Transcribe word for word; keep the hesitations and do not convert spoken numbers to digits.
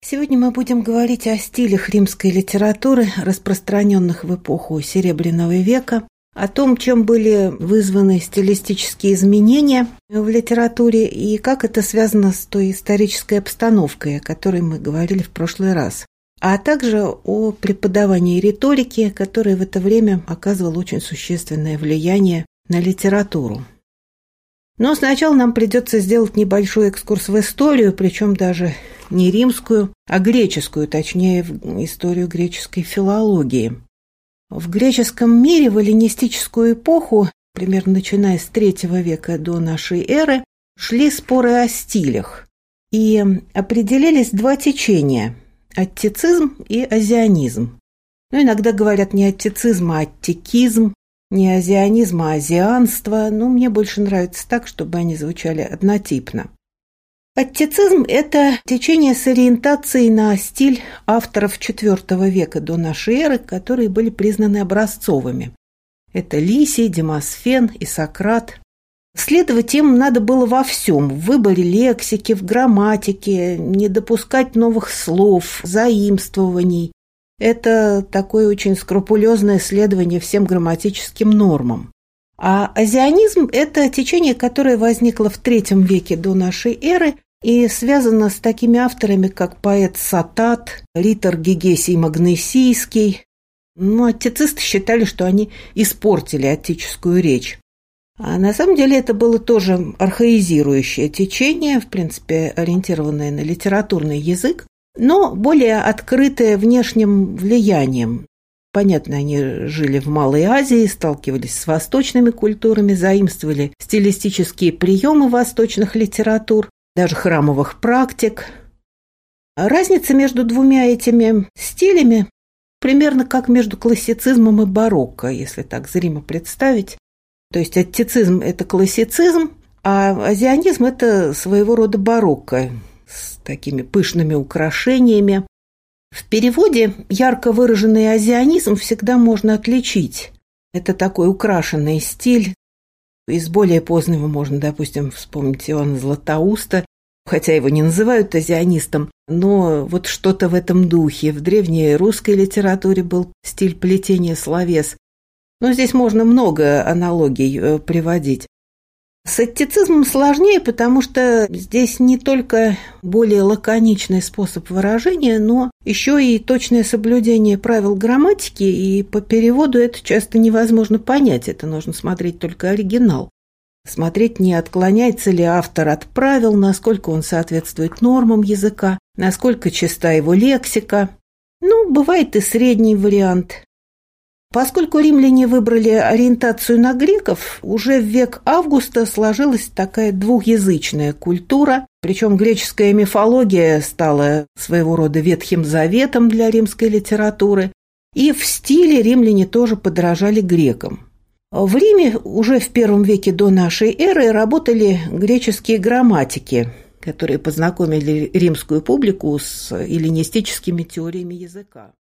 Сегодня мы будем говорить о стилях римской литературы, распространенных в эпоху Серебряного века, о том, чем были вызваны стилистические изменения в литературе и как это связано с той исторической обстановкой, о которой мы говорили в прошлый раз, а также о преподавании риторики, которое в это время оказывало очень существенное влияние на литературу. Но сначала нам придется сделать небольшой экскурс в историю, причем даже не римскую, а греческую, точнее, в историю греческой филологии. В греческом мире в эллинистическую эпоху, примерно начиная с третьего века до нашей эры, шли споры о стилях. И определились два течения – аттицизм и азианизм. Но иногда говорят не аттицизм, а аттикизм, не азианизм, а азианство. Но мне больше нравится так, чтобы они звучали однотипно. Аттицизм – это течение с ориентацией на стиль авторов четвёртого века до нашей эры, которые были признаны образцовыми. Это Лисий, Демосфен и Сократ. Следовать им надо было во всем – в выборе лексики, в грамматике, не допускать новых слов, заимствований. Это такое очень скрупулезное следование всем грамматическим нормам. А азианизм – это течение, которое возникло в третьем веке до нашей эры и связано с такими авторами, как поэт Сатат, ритор Гегесий Магнесийский. Но аттицисты считали, что они испортили аттическую речь. А на самом деле это было тоже архаизирующее течение, в принципе, ориентированное на литературный язык, но более открытое внешним влиянием. Понятно, они жили в Малой Азии, сталкивались с восточными культурами, заимствовали стилистические приемы восточных литератур, даже храмовых практик. Разница между двумя этими стилями примерно как между классицизмом и барокко, если так зримо представить. То есть аттицизм – это классицизм, а азианизм – это своего рода барокко с такими пышными украшениями. В переводе ярко выраженный азианизм всегда можно отличить. Это такой украшенный стиль. Из более позднего можно, допустим, вспомнить Иоанна Златоуста, хотя его не называют азианистом, но вот что-то в этом духе. В древней русской литературе был стиль плетения словес. Но здесь можно много аналогий приводить. С аттицизмом сложнее, потому что здесь не только более лаконичный способ выражения, но еще и точное соблюдение правил грамматики, и по переводу это часто невозможно понять, это нужно смотреть только оригинал. Смотреть, не отклоняется ли автор от правил, насколько он соответствует нормам языка, насколько чиста его лексика. Ну, бывает и средний вариант. Поскольку римляне выбрали ориентацию на греков, уже в век Августа сложилась такая двухязычная культура, причем греческая мифология стала своего рода Ветхим Заветом для римской литературы, и в стиле римляне тоже подражали грекам. В Риме уже в первом веке до нашей эры работали греческие грамматики, которые познакомили римскую публику с эллинистическими теориями языка.